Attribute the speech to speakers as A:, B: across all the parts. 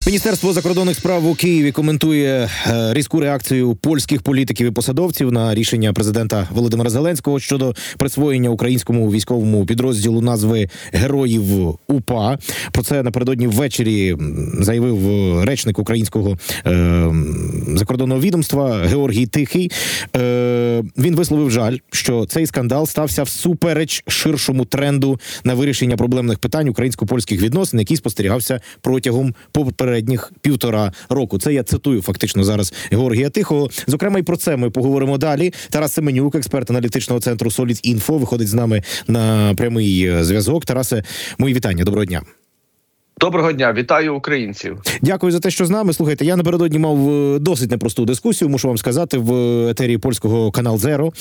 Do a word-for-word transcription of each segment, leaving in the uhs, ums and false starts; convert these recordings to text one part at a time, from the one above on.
A: Міністерство закордонних справ у Києві коментує е, різку реакцію польських політиків і посадовців на рішення президента Володимира Зеленського щодо присвоєння українському військовому підрозділу назви Героїв УПА. Про це напередодні ввечері заявив речник українського е, закордонного відомства Георгій Тихий. Е, він висловив жаль, що цей скандал стався всупереч ширшому тренду на вирішення проблемних питань українсько-польських відносин, який спостерігався протягом попередніх півтора року. Це я цитую фактично зараз Георгія Тихого. Зокрема, і про це ми поговоримо далі. Тарас Семенюк, експерт аналітичного центру Solid.Info, виходить з нами на прямий зв'язок. Тарасе, мої вітання. Доброго дня.
B: Доброго дня, вітаю українців.
A: Дякую за те, що з нами. Слухайте, я напередодні мав досить непросту дискусію, мушу вам сказати, в етері польського канал Зеро.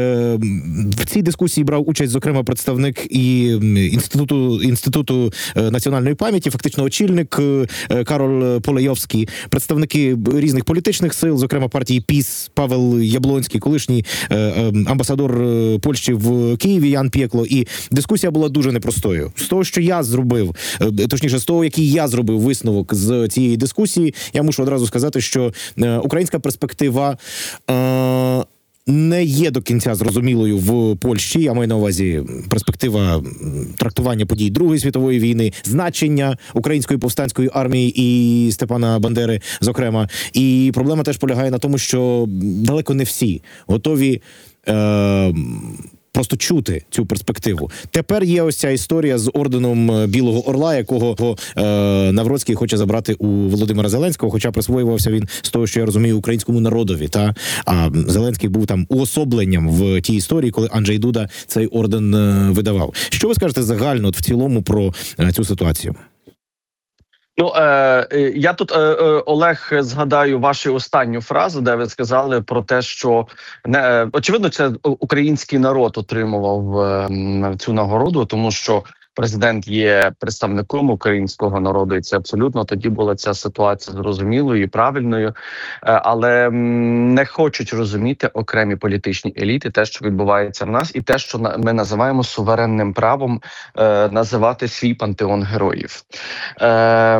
A: В цій дискусії брав участь, зокрема, представник і інституту інституту національної пам'яті, фактично очільник Кароль Полейовський, представники різних політичних сил, зокрема партії ПІС Павел Яблонський, колишній амбасадор Польщі в Києві Ян Пєкло. І дискусія була дуже непростою. З того, що я зробив, точніше, з того, який я зробив висновок з цієї дискусії, я мушу одразу сказати, що е, українська перспектива е, не є до кінця зрозумілою в Польщі. Я маю на увазі перспектива трактування подій Другої світової війни, значення української повстанської армії і Степана Бандери, зокрема. І проблема теж полягає на тому, що далеко не всі готові Е, просто чути цю перспективу. Тепер є ось ця історія з орденом Білого Орла, якого е, Навроцький хоче забрати у Володимира Зеленського, хоча присвоювався він, з того, що я розумію, українському народові. Та? А Зеленський був там уособленням в тій історії, коли Анджей Дуда цей орден е, видавав. Що ви скажете загально от, в цілому про е, цю ситуацію?
B: Ну, е, я тут, е, е, Олег, згадаю вашу останню фразу, де ви сказали про те, що, не, очевидно, це український народ отримував е, цю нагороду, тому що президент є представником українського народу, і це абсолютно тоді була ця ситуація зрозумілою і правильною, але не хочуть розуміти окремі політичні еліти те, що відбувається в нас, і те, що ми називаємо суверенним правом е, називати свій пантеон героїв. Е,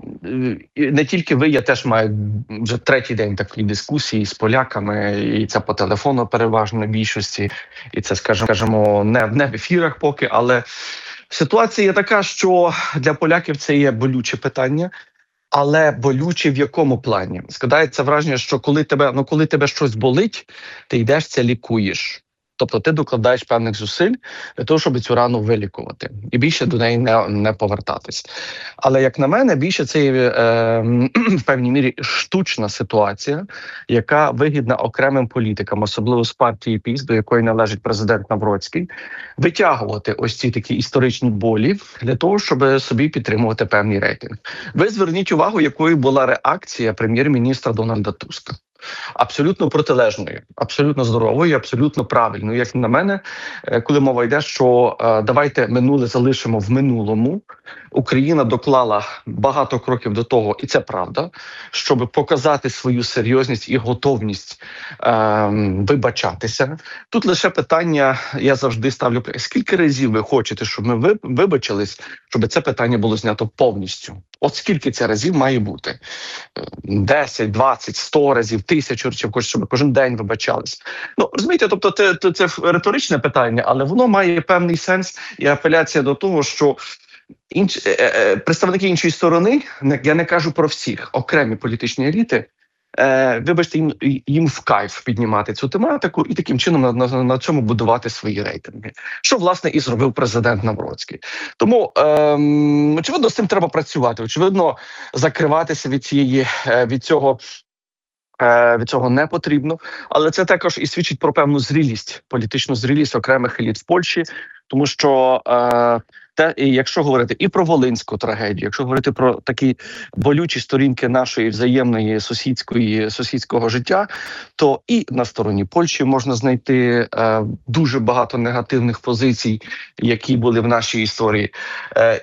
B: не тільки ви, я теж маю вже третій день такої дискусії з поляками, і це по телефону переважно більшості, і це, скажімо, не, не в ефірах поки, але ситуація така, що для поляків це є болюче питання, але болюче в якому плані? Складається враження, що коли тебе, ну, коли тебе щось болить, ти йдеш це лікуєш. Тобто ти докладаєш певних зусиль для того, щоб цю рану вилікувати. І більше до неї не, не повертатись. Але, як на мене, більше це є е, в певній мірі штучна ситуація, яка вигідна окремим політикам, особливо з партії ПІС, до якої належить президент Навроцький, витягувати ось ці такі історичні болі для того, щоб собі підтримувати певний рейтинг. Ви зверніть увагу, якою була реакція прем'єр-міністра Дональда Туска. Абсолютно протилежною, абсолютно здоровою, абсолютно правильною. Як на мене, коли мова йде, що е, давайте минуле залишимо в минулому, Україна доклала багато кроків до того, і це правда, щоб показати свою серйозність і готовність е, вибачатися. Тут лише питання, я завжди ставлю, скільки разів ви хочете, щоб ми вибачились, щоб це питання було знято повністю? От скільки це разів має бути? десять, двадцять, сто разів, тисячу разів, хочуть, щоб кожен день вибачались. Ну, розумієте, тобто це, це, це риторичне питання, але воно має певний сенс і апеляція до того, що інш, е, е, представники іншої сторони, не, я не кажу про всіх, окремі політичні еліти, е, вибачте, їм, їм в кайф піднімати цю тематику і таким чином на, на, на цьому будувати свої рейтинги. Що, власне, і зробив президент Навроцький. Тому, е, очевидно, з цим треба працювати. Очевидно, закриватися від, цієї, від цього від цього не потрібно, але це також і свідчить про певну зрілість, політичну зрілість окремих еліт в Польщі, тому що е, те, і якщо говорити і про Волинську трагедію, якщо говорити про такі болючі сторінки нашої взаємної сусідської сусідського життя, то і на стороні Польщі можна знайти е, дуже багато негативних позицій, які були в нашій історії. Е,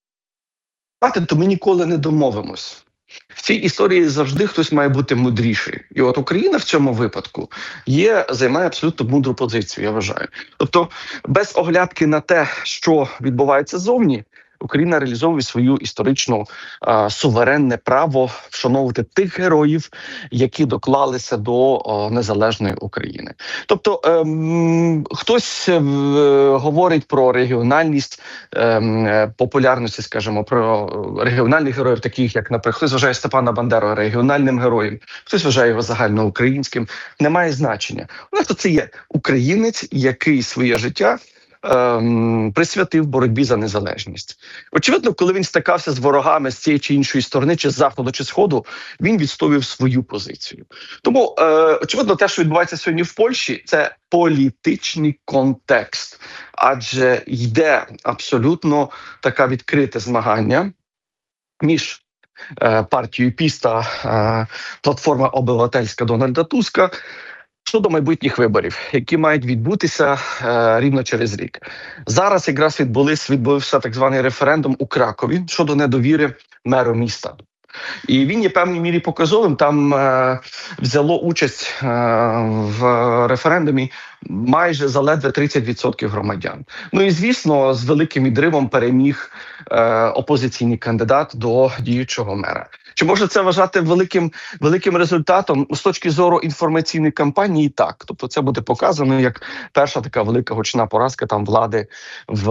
B: то ми ніколи не домовимось. В цій історії завжди хтось має бути мудріший. І от Україна в цьому випадку є, займає абсолютно мудру позицію, я вважаю. Тобто без оглядки на те, що відбувається зовні, Україна реалізовує свою історичну е, суверенне право вшановувати тих героїв, які доклалися до е, незалежної України. Тобто е, хтось е, говорить про регіональність е, популярності, скажімо, про регіональних героїв, таких як, наприклад, хтось вважає Степана Бандеру регіональним героєм, хтось вважає його загальноукраїнським. Немає значення. У нас це є українець, який своє життя ем, присвятив боротьбі за незалежність. Очевидно, коли він стикався з ворогами з цієї чи іншої сторони, чи з заходу, чи сходу, він відстоював свою позицію. Тому, е, очевидно, те, що відбувається сьогодні в Польщі, це політичний контекст. Адже йде абсолютно таке відкрите змагання між е, партією ПіС та е, платформа обивательська Дональда Туска щодо майбутніх виборів, які мають відбутися е, рівно через рік. Зараз якраз відбулись, відбувся так званий референдум у Кракові щодо недовіри меру міста. І він є в певній мірі показовим. Там е, взяло участь е, в референдумі майже заледве тридцять відсотків громадян. Ну і, звісно, з великим відривом переміг е, опозиційний кандидат до діючого мера. Чи може це вважати великим, великим результатом з точки зору інформаційної кампанії? Так. Тобто це буде показано як перша така велика гучна поразка там влади в,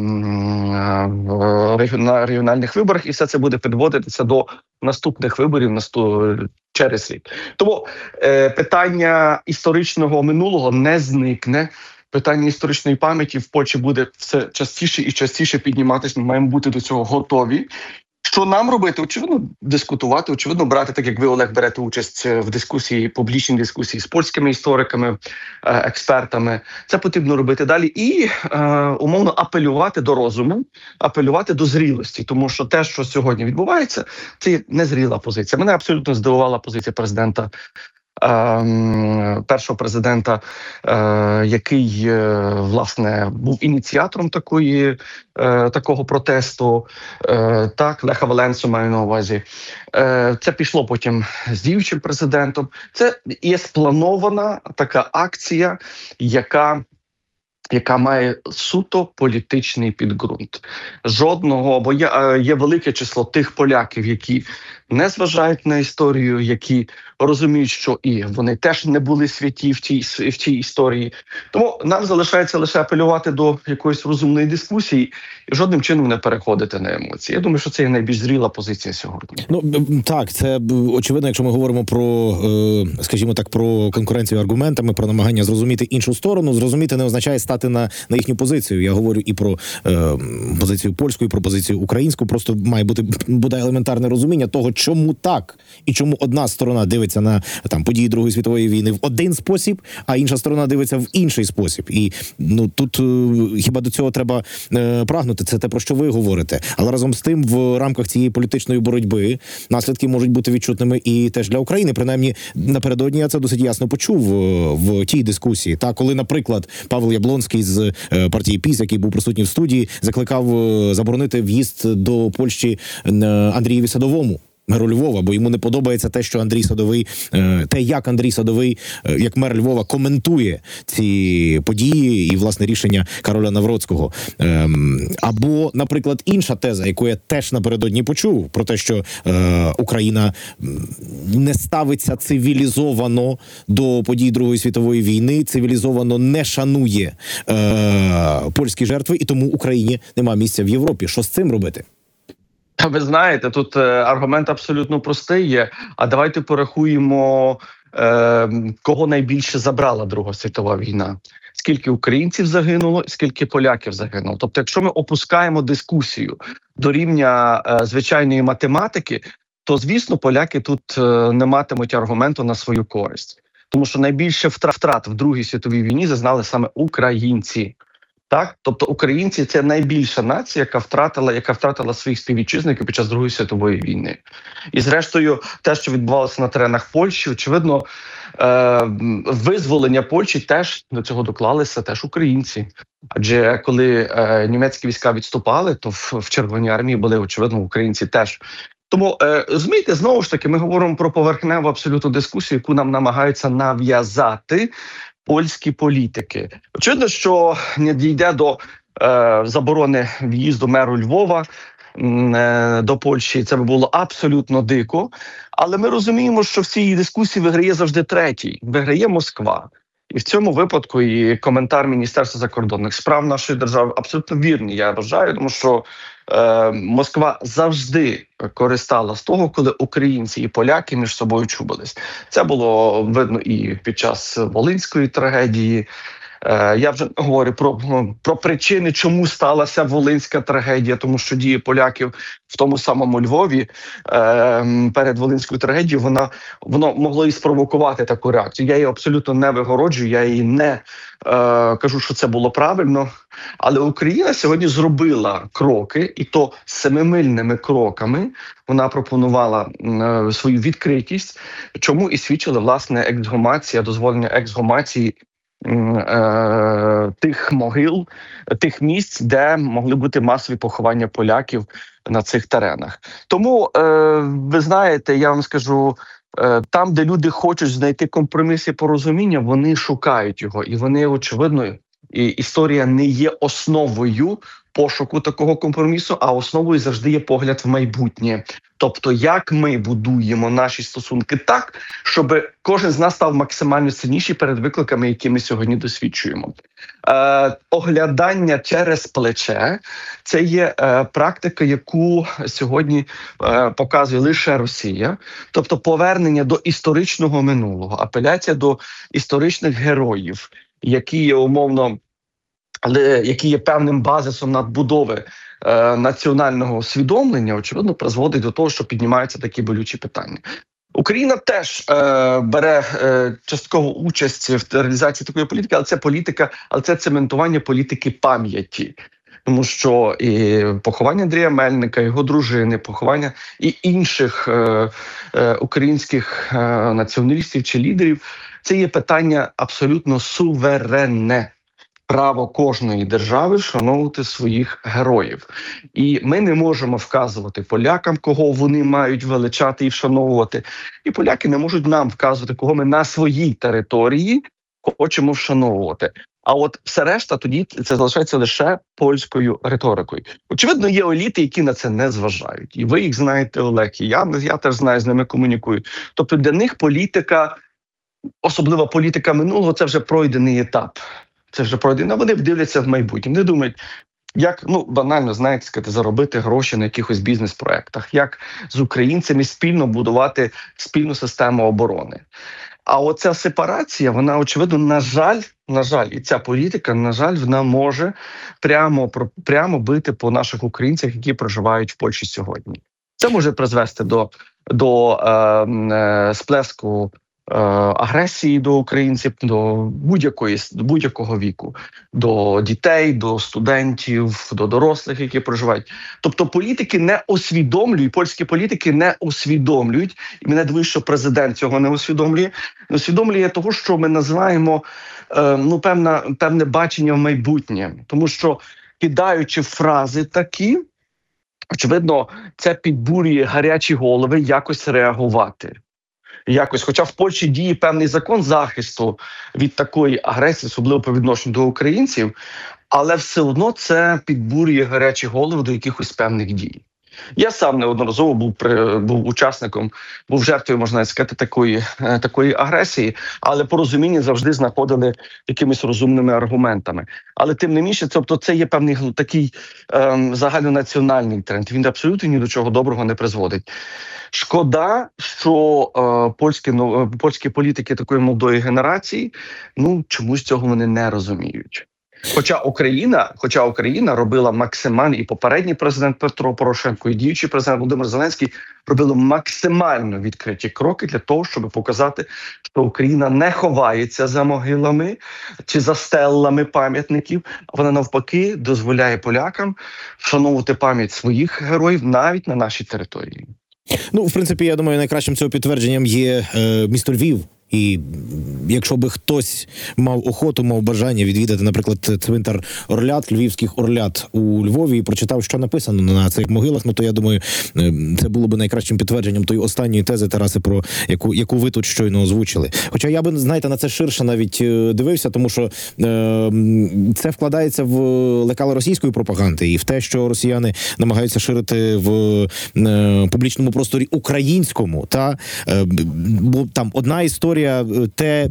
B: в на регіональних виборах, і все це буде підводитися до наступних виборів наступ... через рік. Тому е, питання історичного минулого не зникне. Питання історичної пам'яті в Польщі буде все частіше і частіше підніматися. Ми маємо бути до цього готові. Що нам робити? Очевидно, дискутувати, очевидно, брати, так як ви, Олег, берете участь в дискусії, публічній дискусії з польськими істориками, експертами. Це потрібно робити далі і е, умовно апелювати до розуму, апелювати до зрілості, тому що те, що сьогодні відбувається, це є незріла позиція. Мене абсолютно здивувала позиція президента, е, першого президента, е, який, е, власне, був ініціатором такої, е, такого протесту, е, так, Леха Валенсу маю на увазі. Е, це пішло потім з діючим президентом. Це є спланована така акція, яка яка має суто політичний підґрунт. Жодного, бо є, є велике число тих поляків, які не зважають на історію, які розуміють, що і вони теж не були святі в тій, в тій історії. Тому нам залишається лише апелювати до якоїсь розумної дискусії і жодним чином не переходити на емоції. Я думаю, що це є найбільш зріла позиція сьогодні.
A: Ну, так, це очевидно, якщо ми говоримо про, скажімо так, про конкуренцію аргументами, про намагання зрозуміти іншу сторону. Зрозуміти не означає стати на, на їхню позицію. Я говорю і про е, позицію польську, і про позицію українську. Просто має бути буде елементарне розуміння того, чому так, і чому одна сторона дивиться на там події Другої світової війни в один спосіб, а інша сторона дивиться в інший спосіб. І ну тут е, хіба до цього треба е, прагнути. Це те, про що ви говорите. Але разом з тим, в рамках цієї політичної боротьби наслідки можуть бути відчутними і теж для України. Принаймні, напередодні я це досить ясно почув в, в тій дискусії. Та коли, наприклад, Павел Яблонський з е, партії ПіС, який був присутній в студії, закликав е, заборонити в'їзд до Польщі е, Андрієві Садовому, меру Львова, бо йому не подобається те, що Андрій Садовий, те, як Андрій Садовий, як мер Львова, коментує ці події і, власне, рішення Кароля Навроцького. Або, наприклад, інша теза, яку я теж напередодні почув, про те, що Україна не ставиться цивілізовано до подій Другої світової війни, цивілізовано не шанує польські жертви, і тому Україні нема місця в Європі. Що з цим робити?
B: Ви знаєте, тут е, аргумент абсолютно простий є. А давайте порахуємо, е, кого найбільше забрала Друга світова війна. Скільки українців загинуло, скільки поляків загинуло. Тобто, якщо ми опускаємо дискусію до рівня е, звичайної математики, то, звісно, поляки тут е, не матимуть аргументу на свою користь. Тому що найбільше втрат, втрат в Другій світовій війні зазнали саме українці. Так, тобто українці – це найбільша нація, яка втратила, яка втратила своїх співвітчизників під час Другої світової війни. І зрештою, те, що відбувалося на теренах Польщі, очевидно, е- визволення Польщі теж до цього доклалися теж українці. Адже коли е- німецькі війська відступали, то в, в Червоній армії були, очевидно, українці теж. Тому, е, розумієте, знову ж таки, ми говоримо про поверхневу абсолютну дискусію, яку нам намагаються нав'язати польські політики. Очевидно, що не дійде до е, заборони в'їзду меру Львова е, до Польщі. Це би було абсолютно дико. Але ми розуміємо, що в цій дискусії виграє завжди третій. Виграє Москва. І в цьому випадку і коментар Міністерства закордонних справ нашої держави абсолютно вірний, я вважаю, тому що е, Москва завжди користала з того, коли українці і поляки між собою чубились. Це було видно і під час Волинської трагедії. Е, я вже говорю про, про причини, чому сталася Волинська трагедія, тому що дії поляків в тому самому Львові е, перед Волинською трагедією, вона, воно могло і спровокувати таку реакцію. Я її абсолютно не вигороджую, я її не е, кажу, що це було правильно. Але Україна сьогодні зробила кроки, і то семимильними кроками вона пропонувала е, свою відкритість, чому і свідчила, власне, ексгумація, дозволення ексгумації Е, тих могил, тих місць, де могли бути масові поховання поляків на цих теренах. Тому, е, ви знаєте, я вам скажу, е, там, де люди хочуть знайти компроміс і порозуміння, вони шукають його. І вони, очевидно, і історія не є основою пошуку такого компромісу, а основою завжди є погляд в майбутнє. Тобто, як ми будуємо наші стосунки так, щоб кожен з нас став максимально сильніший перед викликами, які ми сьогодні досвідчуємо. Е, оглядання через плече – це є е, практика, яку сьогодні е, показує лише Росія. Тобто, повернення до історичного минулого, апеляція до історичних героїв, які є умовно, але які є певним базисом надбудови е, національного усвідомлення, очевидно, призводить до того, що піднімаються такі болючі питання. Україна теж е, бере е, часткову участь в реалізації такої політики, але це політика, але це цементування політики пам'яті. Тому що і поховання Андрія Мельника, його дружини, поховання і інших е, е, українських е, націоналістів чи лідерів – це є питання абсолютно суверенне. Право кожної держави вшановувати своїх героїв. І ми не можемо вказувати полякам, кого вони мають величати і вшановувати. І поляки не можуть нам вказувати, кого ми на своїй території хочемо вшановувати. А от все решта тоді це залишається лише польською риторикою. Очевидно, є еліти, які на це не зважають. І ви їх знаєте, Олег, і я, я теж знаю, з ними комунікую. Тобто для них політика, особливо політика минулого, це вже пройдений етап. Це вже пройдено, вони дивляться в майбутнє. Вони думають, як, ну, банально, знаєте, сказати, заробити гроші на якихось бізнес-проєктах, як з українцями спільно будувати спільну систему оборони. А оця сепарація, вона, очевидно, на жаль, на жаль, і ця політика, на жаль, вона може прямо, прямо бити по наших українцях, які проживають в Польщі сьогодні. Це може призвести до, до е, е, сплеску агресії до українців, до будь-якої, до будь-якого віку, до дітей, до студентів, до дорослих, які проживають. Тобто політики не усвідомлюють, польські політики не усвідомлюють, і мене дивує, що президент цього не усвідомлює, не усвідомлює того, що ми називаємо е, ну, певна, певне бачення в майбутнє. Тому що, кидаючи фрази такі, очевидно, це підбурює гарячі голови якось реагувати. Якось, хоча в Польщі діє певний закон захисту від такої агресії, особливо по відношенню до українців, але все одно це підбурює гарячі голови до якихось певних дій. Я сам неодноразово був при, був учасником, був жертвою, можна сказати, такої, такої агресії, але порозуміння завжди знаходили якимись розумними аргументами. Але тим не менше, тобто це є певний такий ем, загальнонаціональний тренд. Він абсолютно ні до чого доброго не призводить. Шкода, що е, польські, ну, польські політики такої молодої генерації, ну, чомусь цього вони не розуміють. Хоча Україна, хоча Україна робила максимально, і попередній президент Петро Порошенко, і діючий президент Володимир Зеленський робили максимально відкриті кроки для того, щоб показати, що Україна не ховається за могилами чи за стеллами пам'ятників, а вона навпаки дозволяє полякам вшановувати пам'ять своїх героїв навіть на нашій території.
A: Ну, в принципі, я думаю, найкращим цього підтвердженням є е, місто Львів, І якщо би хтось мав охоту, мав бажання відвідати, наприклад, цвинтар Орлят, львівських Орлят у Львові, і прочитав, що написано на цих могилах, ну то я думаю, це було б найкращим підтвердженням тої останньої тези, Тарасе, про яку, яку ви тут щойно озвучили. Хоча я би, знаєте, на це ширше навіть дивився, тому що е, це вкладається в лекала російської пропаганди і в те, що росіяни намагаються ширити в е, публічному просторі українському. Та е, бо там одна історія, те,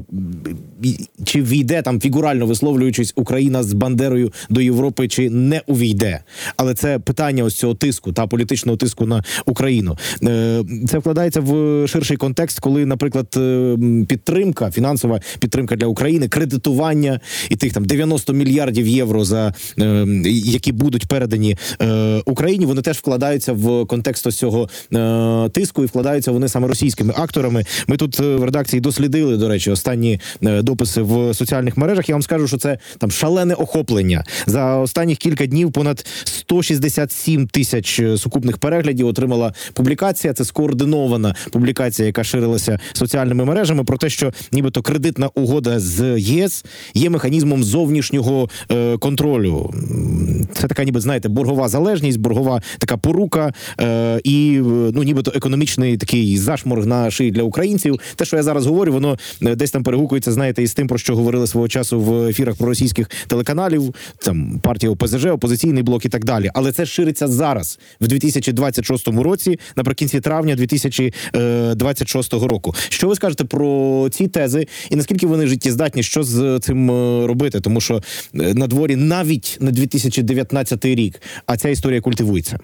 A: чи війде, там фігурально висловлюючись, Україна з Бандерою до Європи, чи не увійде. Але це питання ось цього тиску, та політичного тиску на Україну. Е, це вкладається в ширший контекст, коли, наприклад, підтримка, фінансова підтримка для України, кредитування і тих там дев'яносто мільярдів євро, за е, які будуть передані е, Україні, вони теж вкладаються в контекст ось цього е, тиску, і вкладаються вони саме російськими акторами. Ми тут в редакції дослідили, до речі, останні е, дописи в соціальних мережах. Я вам скажу, що це там шалене охоплення. За останніх кілька днів понад сто шістдесят сім тисяч сукупних переглядів отримала публікація. Це скоординована публікація, яка ширилася соціальними мережами, про те, що нібито кредитна угода з ЄС є механізмом зовнішнього е, контролю. Це така, ніби, знаєте, боргова залежність, боргова така порука е, і, ну, нібито економічний такий зашморг на шиї для українців. Те, що я зараз говорю, воно десь там перегукується, знаєте, із тим, про що говорили свого часу в ефірах проросійських телеканалів, там партія О Пе Зе Же, опозиційний блок і так далі. Але це шириться зараз, в дві тисячі двадцять шостому році, наприкінці травня дві тисячі двадцять шостого року. Що ви скажете про ці тези і наскільки вони життєздатні, що з цим робити? Тому що на дворі навіть не дві тисячі дев'ятнадцятий рік, а ця історія культивується.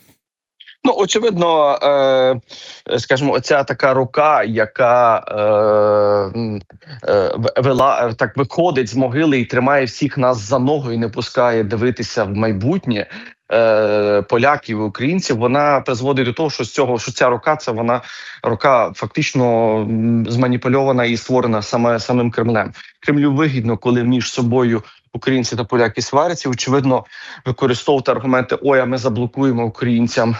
B: Ну, очевидно, е, скажімо, оця така рука, яка е, е, вела, так виходить з могили і тримає всіх нас за ногу і не пускає дивитися в майбутнє, е, поляків і українців, вона призводить до того, що з цього, що ця рука, це вона рука фактично зманіпульована і створена саме самим Кремлем. Кремлю вигідно, коли між собою українці та поляки сваряться, очевидно, використовувати аргументи: ой, а ми заблокуємо українцям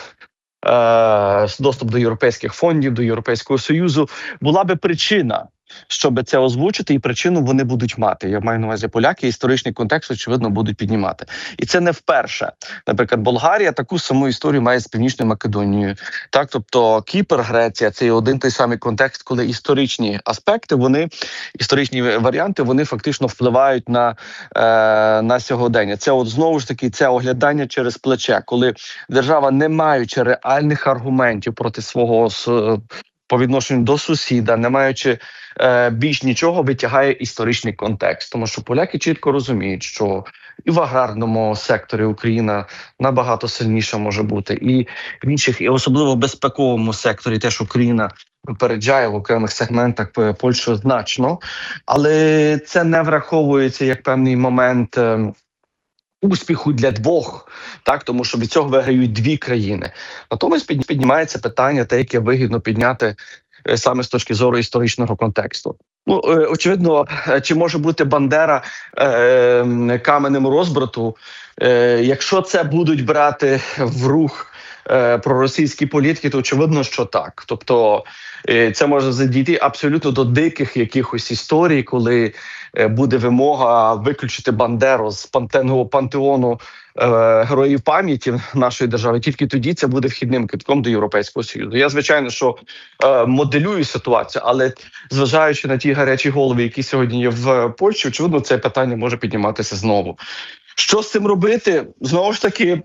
B: доступ до європейських фондів, до Європейського Союзу, була би причина, щоб це озвучити, і причину вони будуть мати. Я маю на увазі поляки, історичний контекст, очевидно, будуть піднімати. І це не вперше. Наприклад, Болгарія таку саму історію має з Північною Македонією. Так, тобто Кіпр, Греція – це один той самий контекст, коли історичні аспекти, вони, історичні варіанти, вони фактично впливають на, е, на сьогодення. Це от знову ж таки, це оглядання через плече, коли держава, не маючи реальних аргументів проти свого по відношенню до сусіда, не маючи е, більш нічого, витягає історичний контекст. Тому що поляки чітко розуміють, що і в аграрному секторі Україна набагато сильніша може бути, і в інших, і особливо в безпековому секторі теж Україна випереджає в окремих сегментах Польщу значно, але це не враховується як певний момент е, успіху для двох, так, тому що від цього виграють дві країни. Натомість піднімається питання, те, яке вигідно підняти саме з точки зору історичного контексту. Ну, очевидно, чи може бути Бандера е, каменем розбрату, е, якщо це будуть брати в рух е, проросійські політики, то очевидно, що так. Тобто е, це може задійти абсолютно до диких якихось історій, коли е, буде вимога виключити Бандеру з пантеного пантеону е, героїв пам'яті нашої держави. Тільки тоді це буде вхідним квитком до Європейського Союзу. Я, звичайно, що е, моделюю ситуацію, але зважаючи на ті гарячі голови, які сьогодні є в Польщі, очевидно, це питання може підніматися знову. Що з цим робити? Знову ж таки,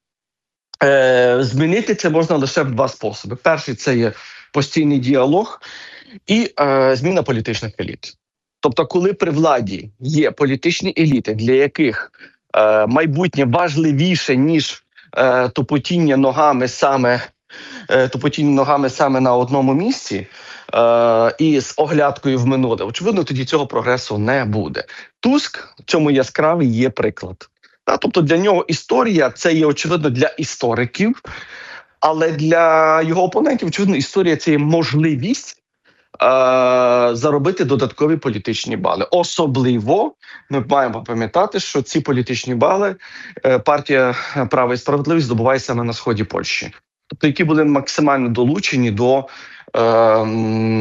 B: е, змінити це можна лише в два способи. Перший – це є постійний діалог і е, зміна політичних еліт. Тобто, коли при владі є політичні еліти, для яких е, майбутнє важливіше, ніж е, тупотіння ногами саме, е, тупотіння ногами саме на одному місці, е, і з оглядкою в минуле, очевидно, тоді цього прогресу не буде. Туск в цьому яскравий є приклад. Та, тобто для нього історія – це є, очевидно, для істориків, але для його опонентів, очевидно, історія – це є можливість заробити додаткові політичні бали. Особливо ми маємо пам'ятати, що ці політичні бали партія «Право і справедливість» здобуває саме на сході Польщі. Тобто, які були максимально долучені до, е,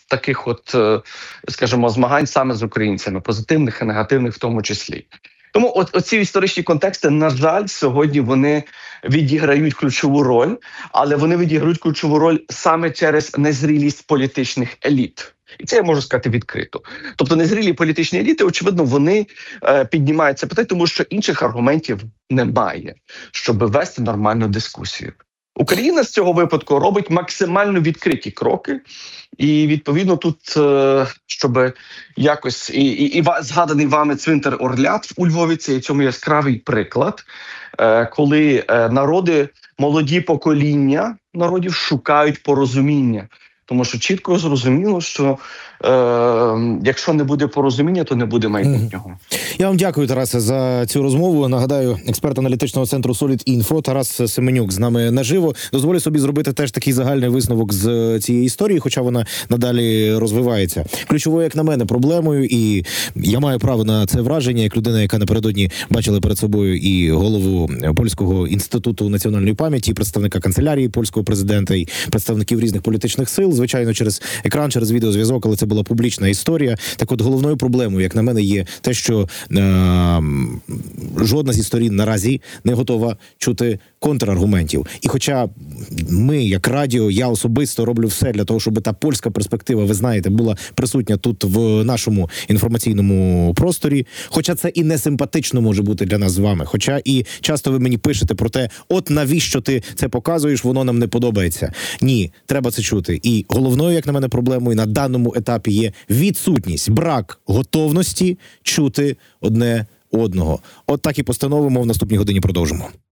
B: таких, от, е, скажімо, змагань саме з українцями, позитивних і негативних в тому числі. Тому от оці історичні контексти, на жаль, сьогодні вони відіграють ключову роль, але вони відіграють ключову роль саме через незрілість політичних еліт. І це я можу сказати відкрито. Тобто незрілі політичні еліти, очевидно, вони е, піднімають це питання, тому що інших аргументів немає, щоб вести нормальну дискусію. Україна з цього випадку робить максимально відкриті кроки, і відповідно тут, е, щоб якось і, і, і згаданий вами цвинтар Орлят у Львові, це цьому яскравий приклад, е, коли е, народи, молоді покоління народів шукають порозуміння. Тому що чітко зрозуміло, що е, якщо не буде порозуміння, то не буде майбутнього.
A: Я вам дякую, Тарасе, за цю розмову. Нагадаю, експерт аналітичного центру Solid.Info Тарас Семенюк з нами наживо. Дозволю собі зробити теж такий загальний висновок з цієї історії, хоча вона надалі розвивається. Ключовою, як на мене, проблемою, і я маю право на це враження, як людина, яка напередодні бачила перед собою і голову Польського інституту національної пам'яті, представника канцелярії польського президента, і представників різних політичних сил, звичайно, через екран, через відеозв'язок, але це була публічна історія. Так от, головною проблемою, як на мене, є те, що е- жодна зі сторін наразі не готова чути контраргументів. І хоча ми, як радіо, я особисто роблю все для того, щоб та польська перспектива, ви знаєте, була присутня тут в нашому інформаційному просторі, хоча це і не симпатично може бути для нас з вами, хоча і часто ви мені пишете про те, от навіщо ти це показуєш, воно нам не подобається. Ні, треба це чути. І головною, як на мене, проблемою на даному етапі є відсутність, брак готовності чути одне одного. От так і постановимо, в наступній годині продовжимо.